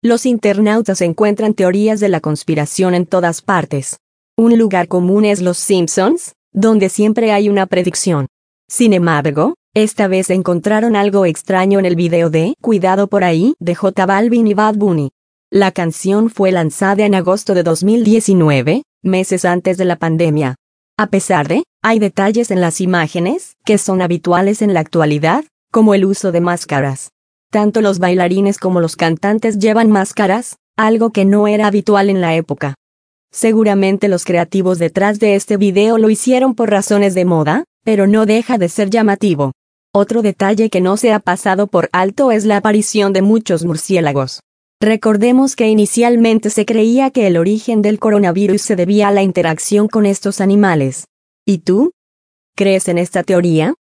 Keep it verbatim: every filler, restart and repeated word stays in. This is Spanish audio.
Los internautas encuentran teorías de la conspiración en todas partes. Un lugar común es Los Simpsons, donde siempre hay una predicción. Sin embargo, esta vez encontraron algo extraño en el video de Cuidado por ahí de J Balvin y Bad Bunny. La canción fue lanzada en agosto de dos mil diecinueve, meses antes de la pandemia. A pesar de, hay detalles en las imágenes que son habituales en la actualidad, como el uso de máscaras. Tanto los bailarines como los cantantes llevan máscaras, algo que no era habitual en la época. Seguramente los creativos detrás de este video lo hicieron por razones de moda, pero no deja de ser llamativo. Otro detalle que no se ha pasado por alto es la aparición de muchos murciélagos. Recordemos que inicialmente se creía que el origen del coronavirus se debía a la interacción con estos animales. ¿Y tú? ¿Crees en esta teoría?